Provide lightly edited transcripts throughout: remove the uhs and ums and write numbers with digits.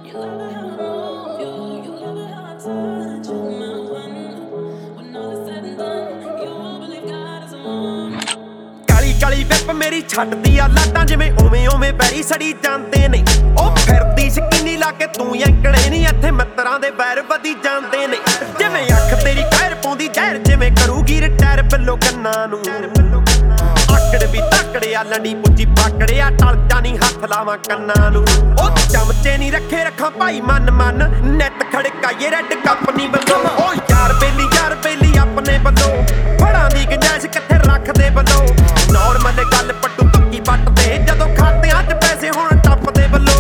ਕਾਲੀ ਕਾਲੀ whip ਮੇਰੀ ਛੱਡਦੀ ਆ ਲਾਟਾਂ ਜਿਵੇਂ ਉਵੇਂ ਉਵੇਂ ਬੈਰੀ ਸੜੀ ਜਾਂਦੇ ਨੇ। ਉਹ ਫਿਰਦੀ ਸਕੀਨੀ ਲਾ ਕੇ ਤੂੰ ਐਂਕੜੇ ਨਹੀਂ, ਇੱਥੇ ਮਿੱਤਰਾਂ ਦੇ ਵੈਰ ਵਧੀ ਜਾਂਦੇ ਨੇ। ਜਿਵੇਂ ਅੱਖ ਤੇਰੀ ਖੈਰ ਪਾਉਂਦੀ ਜ਼ਹਿਰ, ਜਿਵੇਂ ਕਰੂਗੀ ਰਿਟਾਇਰ ਬਿੱਲੋ ਕੰਨਾਂ ਨੂੰ। ਆਕੜ ਵੀ ਤਾਕੜਿਆ ਲੰਡੀ ਪੁੱਜੀ ਪਾਕੜਿਆ, ਟਲ ਜਾਣੀ ਹੱਥ ਲਾਵਾਂ ਕੰਨਾਂ ਨੂੰ। ਉਹ ਚਮਚੇ ਨਹੀਂ ਰੱਖੇ ਰੱਖਾਂ ਭਾਈ ਮਨ ਮਨ, ਨਿੱਤ ਖੜਕਾਈਏ ਰੈੱਡ ਕੱਪ ਨਹੀਂ ਵੱਲੋਂ। ਉਹ ਯਾਰ ਬੇਲੀ ਆਪਣੇ ਵੱਲੋਂ, ਫੜਾਂ ਦੀ ਗੁੰਜਾਇਸ਼ ਕਿੱਥੇ ਰੱਖਦੇ ਵੱਲੋਂ। ਨੌਰਮਲ ਗੱਲ ਪੱਟੂ ਪੱਕੀ ਵੱਟਦੇ, ਜਦੋਂ ਖਾਤਿਆਂ 'ਚ ਪੈਸੇ ਹੁਣ ਟੱਪਦੇ ਵੱਲੋਂ।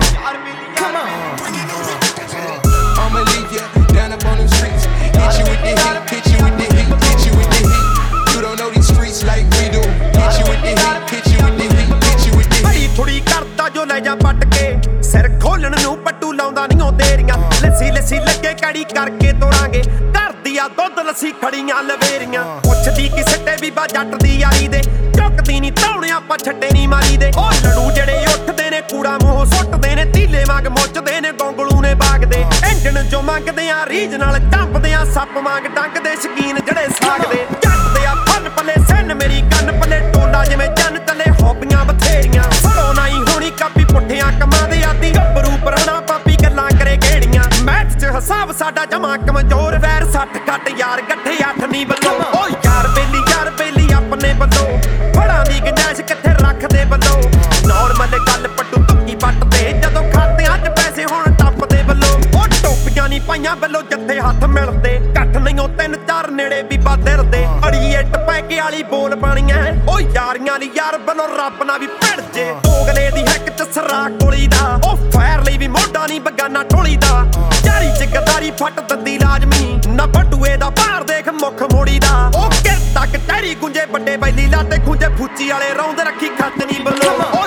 I'ma leave ya down up on them streets. Hit you with the heat, hit you with the heat, hit you with the heat. You don't know these streets like we do. Hit you with the heat, hit you with the heat, hit you with the heat. ਬੜੀ ਥੋੜੀ ਕਰਦਾ ਜੋ ਲੈ ਜਾ ਪੱਟ ਕੇ, ਸਿਰ ਖੋਲਣ ਨੂੰ ਪੱਟੂ ਲਾਉਂਦਾ ਨਹੀਂ ਉਹ ਤੇਰੀਆਂ। ਲੱਸੀ ਲੱਸੀ ਲੱਗੇ ਕੜੀ ਕਰਕੇ ਤੋੜਾਂਗੇ, ਘਰ ਦੀ ਆ ਦੁੱਧ ਲੱਸੀ ਖੜੀਆਂ ਲਵੇਰੀਆਂ। ਪੁੱਛਦੀ ਕਿਸੇ ਤੇ ਵੀ ਬਾ ਜੱਟ ਦੀ ਯਾਰੀ ਦੇ, ਚੁੱਕਦੀ ਨਹੀਂ ਧੌਣੇ ਆਪਾਂ ਛੱਡੇ ਨਹੀਂ ਮਾਰੀ ਦੇ। ਉਹ ਲੜੂ ਜਿਹੜੇ ਉੱਠਦੇ ਨੇ ਕੂੜਾ ਮੂੰਹ ਸੁੱਟਦੇ ਨੇ, ਧੀਲੇ ਵਾਂਗ ਮੁੱਚਦੇ ਨੇ ਗੋਂਗਲੂ ਨੇ ਬਾਗਦੇ। ਇੰਜਣ ਜੋ ਮੰਗਦੇ ਆ ਰੀਝ ਨਾਲ ਟੰਪਦੇ ਆ, ਸੱਪ ਵਾਂਗ ਡੰਗਦੇ ਸ਼ਕੀਨ ਜਿਹੜੇ ਸਾਗਦੇ। ਜੱਟਦੇ ਆ ਫਨ ਪੱਲੇ ਸੈਨ ਮੇਰੀ ਕੰਨ ਪੱਲੇ, ਟੋਲਾ ਜਿਵੇਂ ਜਨ ਤਲੇ ਹੋਪੀਆਂ ਬਥੇਰੀਆਂ। ਫੜੋ ਨਹੀਂ ਹੋਣੀ ਕਾਪੀ ਪੁੱਠਿਆਂ ਕੰਮਾਂ ਦੇ ਆਦੀ, ਗੱਭਰੂ ਪਰਾਣਾ ਪਾਪੀ ਗੱਲਾਂ ਕਰੇ ਗੇੜੀਆਂ। ਮੈਥ 'ਚ ਹਿਸਾਬ ਸਾਡਾ ਜਮਾ ਕਮਜ਼ੋਰ, ਵੈਰ 60 ਘੱਟ ਯਾਰ ਗੱਠੇ 8 ਨਹੀਂ ਵੱਲੋਂ। ਉਹ ਯਾਰ ਬੇਲੀ ਆਪਣੇ ਵੱਲੋਂ, ਫੜਾਂ ਦੀ ਗੁੰਜਾਇਸ਼ ਕਿੱਥੇ ਰੱਖਦੇ ਵੱਲੋਂ। ਨੌਰਮਲ ਗੱਲ ਪੱਟੂ ਪੱਕੀ ਵੱਟਦੇ, ਜਦੋਂ ਖਾਤਿਆਂ 'ਚ ਪੈਸੇ ਹੁਣ ਟੱਪਦੇ ਵੱਲੋਂ। ਉਹ ਟੋਪੀਆਂ ਨਹੀਂ ਪਾਈਆਂ ਵੱਲੋਂ ਜਿੱਥੇ ਹੱਥ ਮਿਲਦੇ, ਕੱਠ ਨਹੀਂ ਉਹ 3-4 ਨੇੜੇ ਬੀਬਾ ਦਿਰਦੇ। ਅੜੀਏ ਟਪੈਕੇ ਵਾਲੀ ਬੋਲ ਪਾਣੀਆਂ, ਉਹ ਯਾਰੀਆਂ ਲਈ ਯਾਰ ਵੱਲੋਂ ਰੱਬ ਨਾ ਵੀ ਭਿੜ ਜੇ। ਦੋਗਲੇ ਦੀ ਹਿੱਕ 'ਚ ਸਰਾ ਕੋਲੀ ਦਾ, ਉਹ ਫੈਰ ਲਈ ਵੀ ਮੋਢਾ ਨਹੀਂ ਬਗਾਨਾ ਢੋਲੀ ਦਾ। ਯਾਰੀ 'ਚ ਗਦਾਰੀ ਫੱਟ ਦੰਦੀ ਲਾਜ਼ਮੀ, ਨਾ ਬਟੂਏ ਦਾ ਬਾਹਰ ਦੇਖ ਮੁੱਖ ਮੋੜੀ ਦਾ। ਉਹ ਕਿਰ ਤੱਕ ਟਹਿਰੀ ਗੁੰਜੇ ਵੱਡੇ ਬੈਲੀ ਲਾਤੇ ਖੁੰਜੇ, ਫੂਚੀ ਵਾਲੇ ਰੌਂਦ ਰੱਖੀ ਖੱਤ ਨਹੀਂ ਵੱਲੋਂ।